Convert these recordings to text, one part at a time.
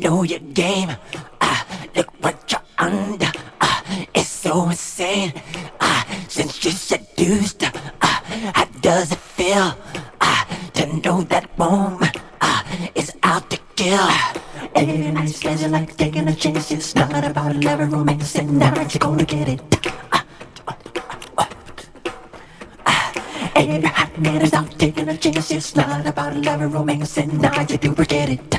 know your game. Look what you're under. It's so insane. Since you seduced, how does it feel to know that woman is out to kill? Every night scares you like taking a chance. It's not about love, romance, and now you're gonna get it. Every hot man is out taking a chance. It's not about love and romance, and now you do forget it.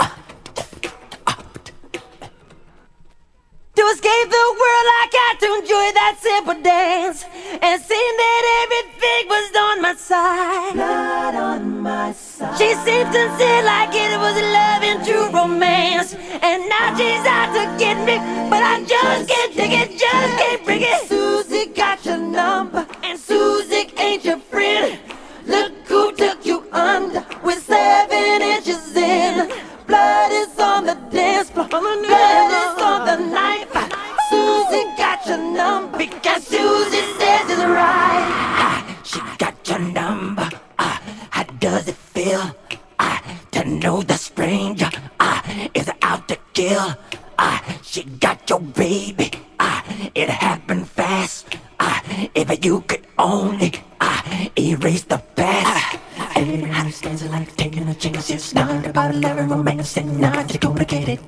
To escape the world, I got to enjoy that simple dance, and seeing that everything was on my side. Blood on my side. She seemed sincere, like it was love and true romance, and now she's out to get me, but I just can't take it, just can't bring it. Susie got your number, and Susie ain't your friend. Look who took you under with 7 inches in. Blood is on the dance floor, blood is on the knife. Susie got your number because Susie says it's right. She got your number. How does it feel to know the stranger is out to kill? She got your baby. It happened fast. If you could only erase the past. Everybody stands like taking a chance. It's not about love and romance, and now you're gonna get it.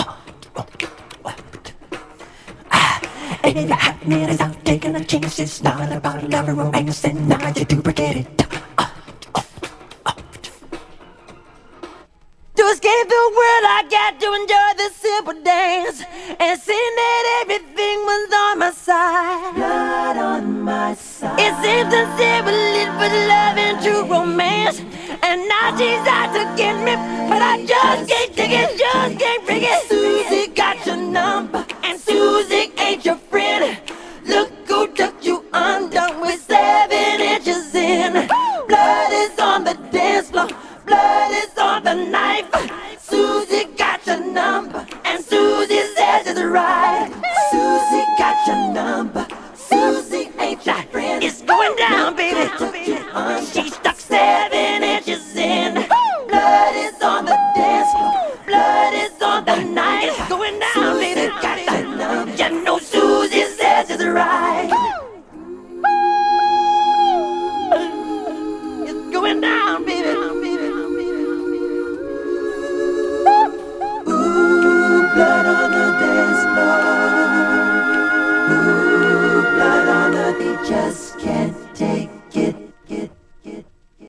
Every hot man is out taking a chance. It's not about love and romance, and now you do forget it. To escape the world, I got to enjoy the simple dance, and seeing that everything was on my side. Blood on my side. It seems sincere, but it was love and true romance, and now she's out to get me, but I just can't take it, just can't bring it. Susie got your number, and Susie ain't your friend. Look who took you under with 7 inches in. Blood is on the dance floor, blood is on the knife. Susie got your number, and Susie says it's right. Susie got your number, Susie ain't your friend. It's going down, baby. She stuck 7 inches in. Blood is on the dance floor, blood is on the knife. It's going down, baby. Got that number. You know Susie says it's right. It's going down, baby.